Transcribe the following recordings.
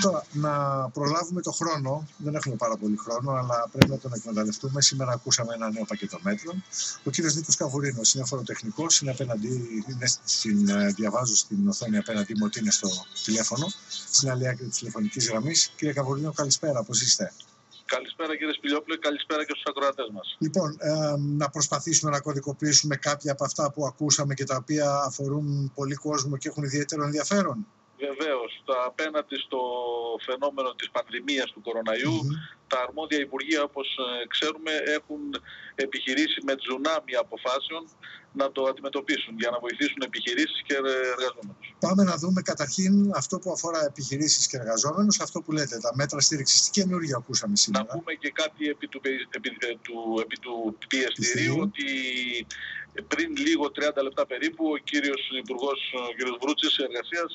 Τώρα, να προλάβουμε το χρόνο, δεν έχουμε πάρα πολύ χρόνο, αλλά πρέπει να τον εκμεταλλευτούμε. Σήμερα ακούσαμε ένα νέο πακέτο μέτρων. Ο κύριος Νίκος Καβουρίνος είναι φοροτεχνικός, είναι απέναντι, διαβάζω στην οθόνη απέναντι μου ότι είναι στο τηλέφωνο, στην άλλη άκρη της τηλεφωνικής γραμμής. Κύριε Καβουρίνο, καλησπέρα, πώς είστε? Καλησπέρα κύριε Σπηλιόπουλε, καλησπέρα και στους ακροατές μας. Λοιπόν, να προσπαθήσουμε να κωδικοποιήσουμε κάποια από αυτά που ακούσαμε και τα οποία αφορούν πολύ κόσμο και έχουν ιδιαίτερο ενδιαφέρον. Βεβαίως, απέναντι στο φαινόμενο της πανδημίας του κοροναϊού, τα αρμόδια υπουργεία, όπως ξέρουμε, έχουν επιχειρήσει με τζουνάμι αποφάσεων να το αντιμετωπίσουν για να βοηθήσουν επιχειρήσεις και εργαζόμενους. Πάμε να δούμε καταρχήν αυτό που αφορά επιχειρήσεις και εργαζόμενους, αυτό που λέτε, τα μέτρα στήριξης. Τι καινούργια ακούσαμε σήμερα? Να πούμε και κάτι επί του πιεστηρίου, ότι πριν λίγο 30 λεπτά περίπου ο κύριος Υπουργός, ο κύριος Βρούτσης Εργασίας,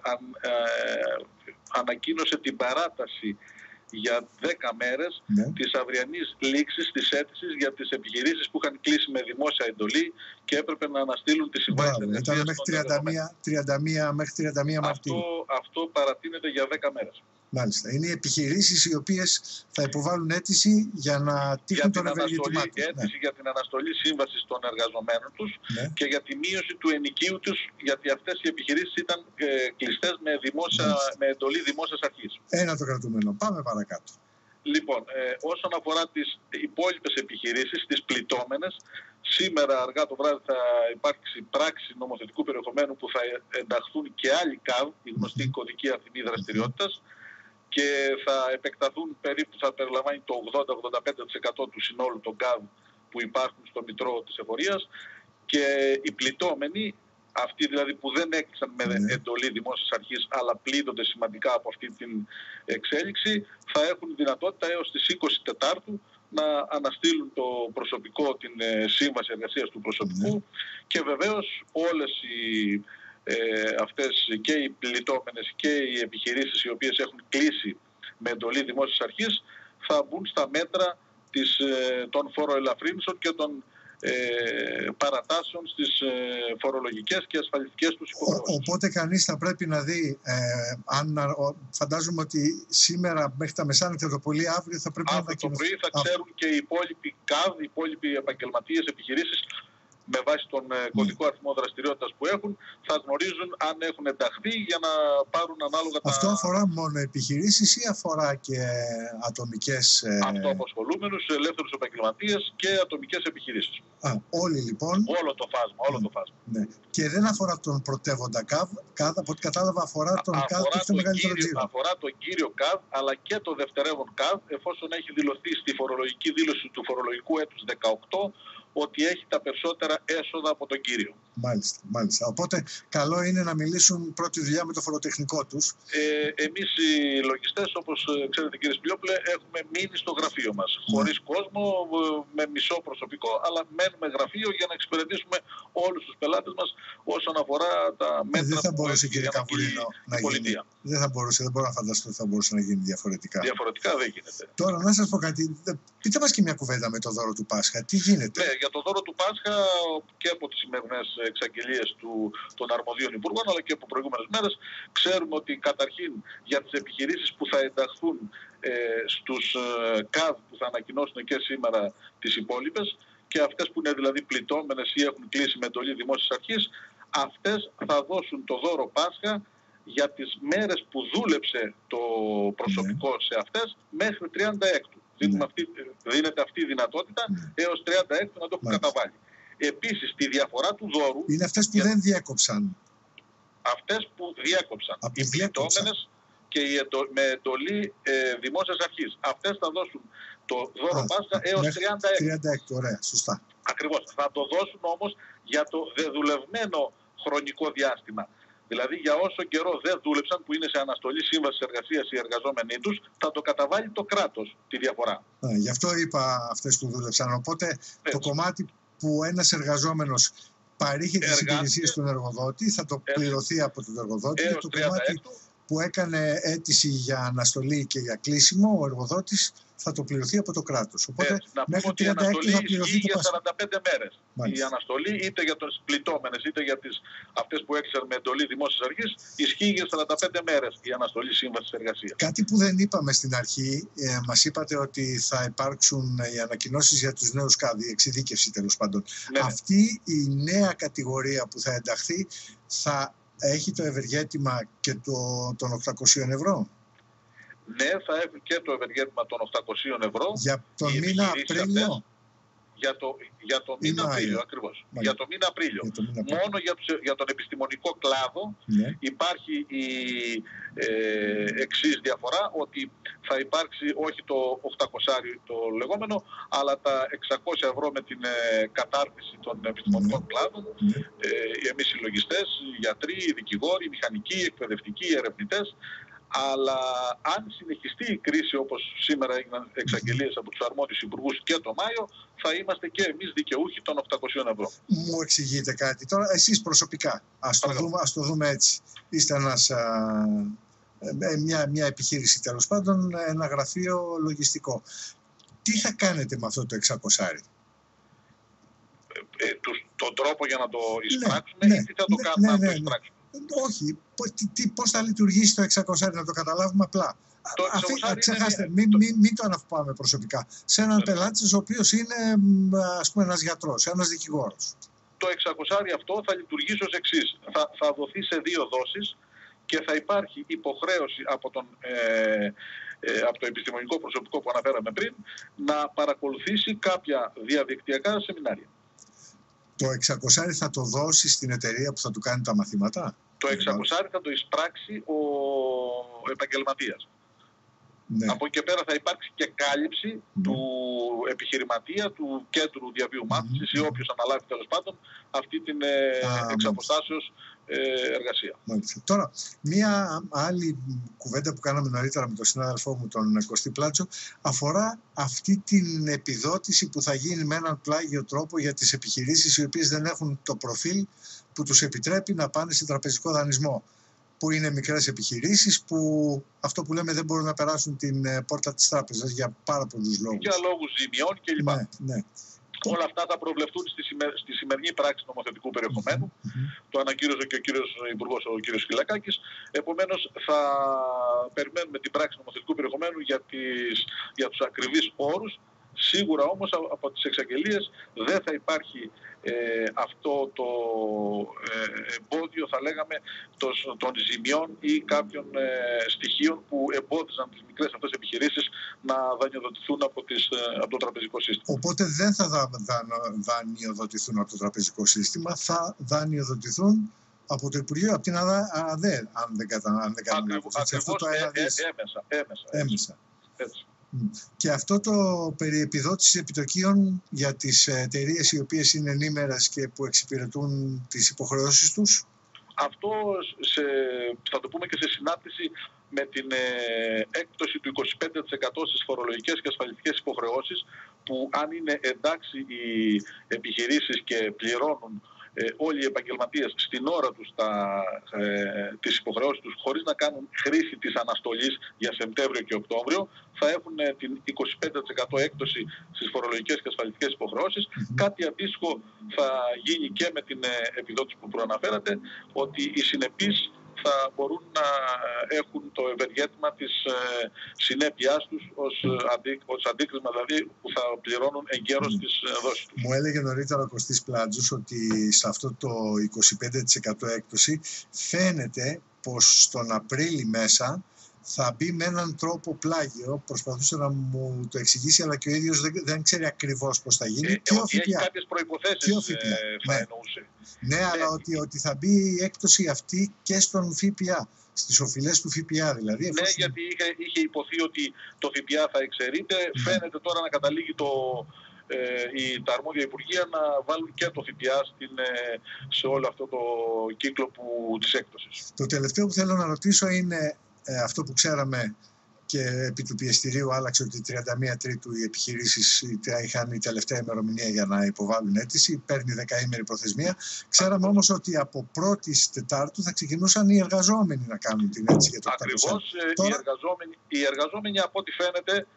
ανακοίνωσε την παράταση για 10 μέρες της αυριανής λήξης της αίτησης για τις επιχειρήσεις που είχαν κλείσει με δημόσια εντολή και έπρεπε να αναστείλουν τις συμβάσεις εργασίας. Ήταν μέχρι 31 Μαρτίου. Αυτό παρατείνεται για 10 μέρες. Μάλιστα. Είναι οι επιχειρήσεις οι οποίες θα υποβάλουν αίτηση για να τύχουν τον ευεργετημά τους. Αίτηση για την αναστολή σύμβασης των εργαζομένων τους και για τη μείωση του ενοικίου τους, γιατί αυτές οι επιχειρήσεις ήταν κλειστές με εντολή δημόσιας αρχής. Ένα το κρατούμενο. Πάμε παρακάτω. Λοιπόν, όσον αφορά τις υπόλοιπες επιχειρήσεις, τις πληττόμενες, σήμερα αργά το βράδυ θα υπάρξει πράξη νομοθετικού περιεχομένου που θα ενταχθούν και άλλοι ΚΑΒ, η γνωστή κωδική αριθμή δραστηριότητας, και θα επεκταθούν περίπου, θα περιλαμβάνει το 80-85% του συνόλου των ΚΑΒ που υπάρχουν στο Μητρό της Εφορίας, και οι πληττόμενοι, αυτοί δηλαδή που δεν έκλεισαν με εντολή δημόσιας αρχής αλλά πλήττονται σημαντικά από αυτή την εξέλιξη, θα έχουν δυνατότητα έως τις 20 Τετάρτου να αναστείλουν το προσωπικό, την σύμβαση εργασίας του προσωπικού, και βεβαίως όλες αυτές και οι πληττόμενες και οι επιχειρήσεις οι οποίες έχουν κλείσει με εντολή δημόσιας αρχής θα μπουν στα μέτρα των φοροελαφρύνσεων και των παρατάσεων στις φορολογικές και ασφαλιστικές τους υποχρεώσεις. Οπότε κανείς θα πρέπει να δει, φαντάζομαι ότι σήμερα μέχρι τα μεσάνυχτα το πολύ αύριο θα πρέπει να το πρωί θα ξέρουν και οι υπόλοιποι ΚΑΔ, οι υπόλοιποι επαγγελματίες επιχειρήσεις, με βάση τον κωδικό αριθμό δραστηριότητας που έχουν, θα γνωρίζουν αν έχουν ενταχθεί για να πάρουν ανάλογα τα... Αυτό αφορά μόνο επιχειρήσεις ή αφορά και ατομικές... Αυτοαπασχολούμενους, ελεύθερους επαγγελματίες και ατομικές επιχειρήσεις. Όλοι λοιπόν... Όλο το φάσμα. Ναι. Και δεν αφορά τον πρωτεύοντα ΚΑΒ, από ό,τι κατάλαβα αφορά τον ΚΑΒ που έχει το μεγαλύτερο τζίρο. Αφορά τον κύριο ΚΑΒ, αλλά και το δευτερεύον ΚΑΒ, εφόσον έχει δηλωθεί στη φορολογική δήλωση του φορολογικού έτους 18, ότι έχει τα περισσότερα έσοδα από τον κύριο. Μάλιστα. Οπότε καλό είναι να μιλήσουν πρώτη δουλειά με το φοροτεχνικό τους. Εμείς οι λογιστές, όπως ξέρετε κύριε Σπηλιόπουλε, έχουμε μείνει στο γραφείο μας. Χωρίς κόσμο, με μισό προσωπικό, αλλά μένουμε γραφείο για να εξυπηρετήσουμε όλους τους πελάτες μας όσον αφορά τα μέτρα που έχει κύριε Καβουρίνο να γίνει. Δεν μπορώ να φανταστώ ότι θα μπορούσε να γίνει διαφορετικά. Διαφορετικά δεν γίνεται. Τώρα να σας πω κάτι. Πείτε μας και μια κουβέντα με το δώρο του Πάσχα. Τι γίνεται? Για το δώρο του Πάσχα και από τις σημερινές εξαγγελίες των αρμοδίων υπουργών αλλά και από προηγούμενες μέρες ξέρουμε ότι καταρχήν για τις επιχειρήσεις που θα ενταχθούν στους ΚΑΔ που θα ανακοινώσουν και σήμερα τις υπόλοιπες και αυτές που είναι δηλαδή πληττόμενες ή έχουν κλείσει με εντολή δημόσιας αρχής, αυτές θα δώσουν το δώρο Πάσχα για τις μέρες που δούλεψε το προσωπικό σε αυτές μέχρι 36. Δίνεται αυτή η δυνατότητα έως 36 να το έχουν καταβάλει. Επίσης, τη διαφορά του δώρου... Είναι αυτές που δεν διέκοψαν. Αυτές που διέκοψαν. Οι πληττόμενες και με εντολή δημόσιας αρχής. Αυτές θα δώσουν το δώρο Πάσχα έως 36. Ωραία, σωστά. Ακριβώς. Θα το δώσουν όμως για το δεδουλευμένο χρονικό διάστημα. Δηλαδή για όσο καιρό δεν δούλεψαν, που είναι σε αναστολή σύμβασης εργασίας οι εργαζόμενοι τους, θα το καταβάλει το κράτος τη διαφορά. Γι' αυτό είπα αυτές που δούλεψαν. Οπότε το κομμάτι που ένας εργαζόμενος παρήχε τις υπηρεσίες στον εργοδότη θα το πληρωθεί από τον εργοδότη και το κομμάτι που έκανε αίτηση για αναστολή και για κλείσιμο, ο εργοδότης θα το πληρωθεί από το κράτος. Οπότε μέχρι 36 θα πληρωθεί το για 45 μέρες. Η αναστολή είτε για τις πληττόμενες είτε για αυτές που έξεραν με εντολή δημόσιας αρχής ισχύει για 45 μέρες η αναστολή σύμβασης εργασίας. Κάτι που δεν είπαμε στην αρχή, μας είπατε ότι θα υπάρξουν οι ανακοινώσεις για τους νέους ΚΑΔ, η εξειδίκευση τέλος πάντων. Ναι. Αυτή η νέα κατηγορία που θα ενταχθεί θα έχει το ευεργέτημα και των 800 ευρώ. Ναι, θα έχουν και το ευεργέτημα των 800 ευρώ. Για τον μήνα Απρίλιο. Για το μήνα Απρίλιο, ακριβώς. Για το μήνα Απρίλιο. Μόνο για τον επιστημονικό κλάδο υπάρχει η εξής διαφορά, ότι θα υπάρξει όχι το 800 το λεγόμενο, αλλά τα 600 ευρώ με την κατάρτιση των επιστημονικών κλάδων. Εμείς οι λογιστές, οι γιατροί, οι δικηγόροι, οι μηχανικοί, οι εκπαιδευτικοί, οι ερευνητές. Αλλά αν συνεχιστεί η κρίση όπως σήμερα έγιναν εξαγγελίες από τους αρμόδιους υπουργούς και το Μάιο, θα είμαστε και εμείς δικαιούχοι των 800 ευρώ. Μου εξηγείτε κάτι τώρα, εσείς προσωπικά, ας το δούμε έτσι. Είστε μια επιχείρηση τέλος πάντων, ένα γραφείο λογιστικό. Τι θα κάνετε με αυτό το 600? Τον τρόπο για να το εισπράξουμε ή τι θα το κάνουμε να το εισπράξουμε? Όχι, πώς θα λειτουργήσει το 600, να το καταλάβουμε απλά. Ξεχάστε, μην το αναπάμε προσωπικά. Σε έναν πελάτη ο οποίος είναι, ας πούμε, ένας γιατρός, ένας δικηγόρος. Το 600 αυτό θα λειτουργήσει ως εξής. Θα δοθεί σε 2 δόσεις και θα υπάρχει υποχρέωση από το επιστημονικό προσωπικό που αναφέραμε πριν να παρακολουθήσει κάποια διαδικτυακά σεμινάρια. Το 600 θα το δώσει στην εταιρεία που θα του κάνει τα μαθήματα? Το 600 θα το εισπράξει ο επαγγελματίας. Ναι. Από εκεί και πέρα θα υπάρξει και κάλυψη του επιχειρηματία, του κέντρου διαβίου μάθησης ή όποιος αναλάβει τέλος πάντων αυτή την εξαποστάσεως εργασία. Μάλιστα. Τώρα, μία άλλη κουβέντα που κάναμε νωρίτερα με τον συνάδελφό μου, τον Κωστή Πλάτσο, αφορά αυτή την επιδότηση που θα γίνει με έναν πλάγιο τρόπο για τις επιχειρήσεις οι οποίες δεν έχουν το προφίλ που τους επιτρέπει να πάνε σε τραπεζικό δανεισμό. Που είναι μικρές επιχειρήσεις που αυτό που λέμε δεν μπορούν να περάσουν την πόρτα της τράπεζας για πάρα πολλούς λόγους. Για λόγους ζημιών κλπ. Ναι. Όλα αυτά θα προβλεφθούν στη σημερινή πράξη νομοθετικού περιεχομένου. Το ανακοίνωσε και ο κύριος Υπουργός, ο κύριος Σκυλακάκης. Επομένως, θα περιμένουμε την πράξη νομοθετικού περιεχομένου για τους ακριβείς όρους. Σίγουρα όμως από τις εξαγγελίες δεν θα υπάρχει αυτό το εμπόδιο, θα λέγαμε, των ζημιών ή κάποιων στοιχείων που εμπόδιζαν τις μικρές αυτές επιχειρήσεις να δανειοδοτηθούν από το τραπεζικό σύστημα. Οπότε δεν θα δανειοδοτηθούν από το τραπεζικό σύστημα, θα δανειοδοτηθούν από το Υπουργείο, από την ΑΔΕ, αν δεν κάνω λάθος. Έμεσα. Και αυτό το περί επιδότησης επιτοκίων για τις εταιρείες οι οποίες είναι ενήμερες και που εξυπηρετούν τις υποχρεώσεις τους. Αυτό θα το πούμε και σε συνάρτηση με την έκπτωση του 25% στις φορολογικές και ασφαλιστικές υποχρεώσεις, που αν είναι εντάξει οι επιχειρήσεις και πληρώνουν όλοι οι επαγγελματίες στην ώρα τους τις υποχρεώσεις τους χωρίς να κάνουν χρήση της αναστολής για Σεπτέμβριο και Οκτώβριο, θα έχουν την 25% έκπτωση στις φορολογικές και ασφαλιστικές υποχρεώσεις. Κάτι αντίστοιχο θα γίνει και με την επιδότηση που προαναφέρατε, ότι οι συνεπείς θα μπορούν να έχουν το ευεργέτημα της συνέπειάς τους ως αντίκρισμα, δηλαδή που θα πληρώνουν εγκαίρως τις δόσεις τους. Μου έλεγε νωρίτερα ο Κωστής Πλάτζος ότι σε αυτό το 25% έκπτωση φαίνεται πως στον Απρίλη μέσα θα μπει με έναν τρόπο πλάγιο. Προσπαθούσε να μου το εξηγήσει, αλλά και ο ίδιος δεν ξέρει ακριβώς πώς θα γίνει. Ότι έχει κάποιες προϋποθέσεις θα εννοούσε. Ναι, αλλά ότι θα μπει η έκπτωση αυτή και στον ΦΠΑ, στις οφειλές του ΦΠΑ δηλαδή. Ναι, γιατί είχε υποθεί ότι το ΦΠΑ θα εξαιρείται. Φαίνεται τώρα να καταλήγει τα αρμόδια υπουργεία να βάλουν και το ΦΠΑ σε όλο αυτό το κύκλο της έκπτωσης. Το τελευταίο που θέλω να ρωτήσω είναι αυτό που ξέραμε και επί του πιεστηρίου άλλαξε ότι 31 Τρίτου οι επιχειρήσεις είχαν η τελευταία ημερομηνία για να υποβάλουν αίτηση, παίρνει 10ημερη προθεσμία. Ξέραμε όμως ότι από 1η Τετάρτου θα ξεκινούσαν οι εργαζόμενοι να κάνουν την αίτηση για το 800. Ακριβώς, Τώρα... οι εργαζόμενοι από ό,τι φαίνεται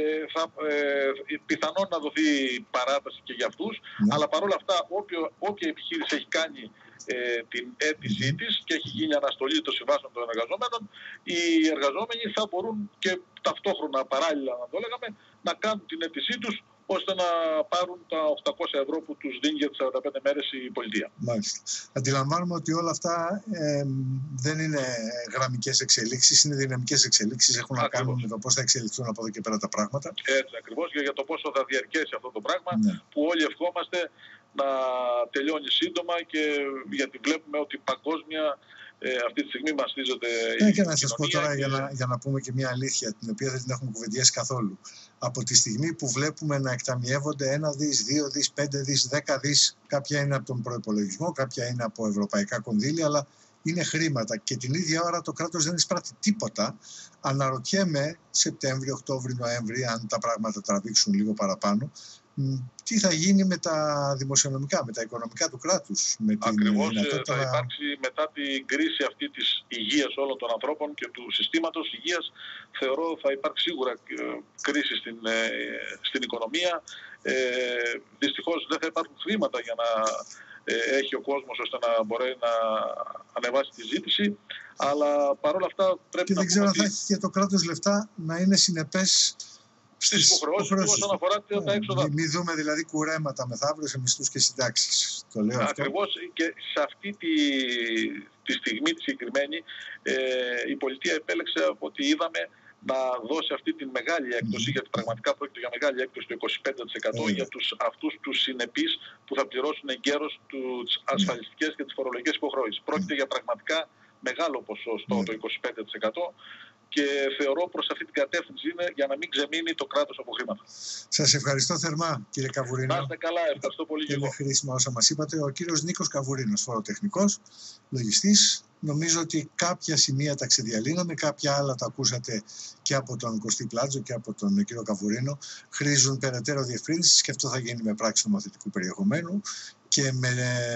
πιθανόν να δοθεί παράταση και για αυτούς, αλλά παρόλα αυτά όποια επιχείρηση έχει κάνει την αίτησή της και έχει γίνει αναστολή των συμβάσεων των εργαζομένων, οι εργαζόμενοι θα μπορούν και ταυτόχρονα, παράλληλα να το λέγαμε, να κάνουν την αίτησή τους ώστε να πάρουν τα 800 ευρώ που τους δίνει για τις 45 μέρες η πολιτεία. Μάλιστα. Αντιλαμβάνουμε ότι όλα αυτά δεν είναι γραμμικές εξελίξεις, είναι δυναμικές εξελίξεις. Έχουν να κάνουν με το πώς θα εξελιχθούν από εδώ και πέρα τα πράγματα. Έτσι ακριβώς, και για το πόσο θα διαρκέσει αυτό το πράγμα, που όλοι ευχόμαστε να τελειώνει σύντομα, και γιατί βλέπουμε ότι παγκόσμια αυτή τη στιγμή μαστίζονται η και να σας πω τώρα, για να πούμε και μια αλήθεια, την οποία δεν την έχουμε κουβεντιάσει καθόλου. Από τη στιγμή που βλέπουμε να εκταμιεύονται 1 δις, 2 δις, 5 δις, 10 δις, κάποια είναι από τον προϋπολογισμό, κάποια είναι από ευρωπαϊκά κονδύλια, αλλά είναι χρήματα και την ίδια ώρα το κράτος δεν εισπράττει τίποτα. Αναρωτιέμαι Σεπτέμβριο, Οκτώβριο, Νοέμβριο, αν τα πράγματα τραβήξουν λίγο παραπάνω, τι θα γίνει με τα δημοσιονομικά, με τα οικονομικά του κράτους. Ακριβώς, θα υπάρξει μετά την κρίση αυτή της υγείας όλων των ανθρώπων και του συστήματος υγείας, θεωρώ θα υπάρξει σίγουρα κρίση στην οικονομία. Δυστυχώς δεν θα υπάρχουν χρήματα για να έχει ο κόσμος ώστε να μπορεί να ανεβάσει τη ζήτηση, αλλά παρόλα αυτά πρέπει και να... δεν ξέρω αν θα έχει και το κράτος λεφτά να είναι συνεπές στις υποχρεώσεις όσον αφορά τα έξοδα. Μην δούμε δηλαδή κουρέματα μεθαύριο σε μισθούς και συντάξεις. Το λέω αυτό. Ακριβώς, και σε αυτή τη στιγμή τη συγκεκριμένη η πολιτεία επέλεξε, από ό,τι είδαμε, να δώσει αυτή τη μεγάλη έκπτωση, γιατί πραγματικά πρόκειται για μεγάλη έκπτωση του 25% για αυτούς τους συνεπείς που θα πληρώσουν εγκαίρως τις ασφαλιστικές και τις φορολογικές υποχρεώσεις. Πρόκειται για πραγματικά μεγάλο ποσοστό, το 25%. Και θεωρώ προς αυτή την κατεύθυνση είναι για να μην ξεμείνει το κράτος από χρήματα. Σας ευχαριστώ θερμά, κύριε Καβουρίνο. Να είστε καλά, ευχαριστώ πολύ και εγώ. Είναι χρήσιμα όσα μας είπατε. Ο κύριος Νίκος Καβουρίνος, φοροτεχνικός, λογιστής. Νομίζω ότι κάποια σημεία τα ξεδιαλύναμε, κάποια άλλα τα ακούσατε και από τον Κωστή Πλάτζο και από τον κύριο Καβουρίνο. Χρήζουν περαιτέρω διευκρίνησης και αυτό θα γίνει με πράξη νομοθετικού περιεχομένου και με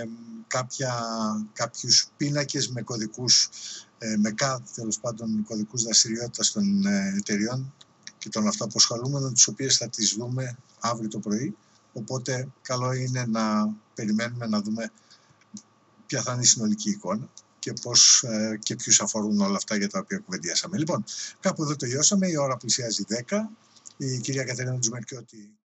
κάποιους πίνακες με κωδικούς, με τέλος πάντων κωδικούς δραστηριότητας των εταιριών και των αυτοαποσχολούμενων, τις οποίες θα τις δούμε αύριο το πρωί. Οπότε καλό είναι να περιμένουμε να δούμε ποια θα είναι η συνολική εικόνα και πώς και ποιους αφορούν όλα αυτά για τα οποία κουβεντιάσαμε. Λοιπόν, κάπου εδώ τελειώσαμε, η ώρα πλησιάζει 10. Η κυρία Κατερίνα Τζουμερκιώτη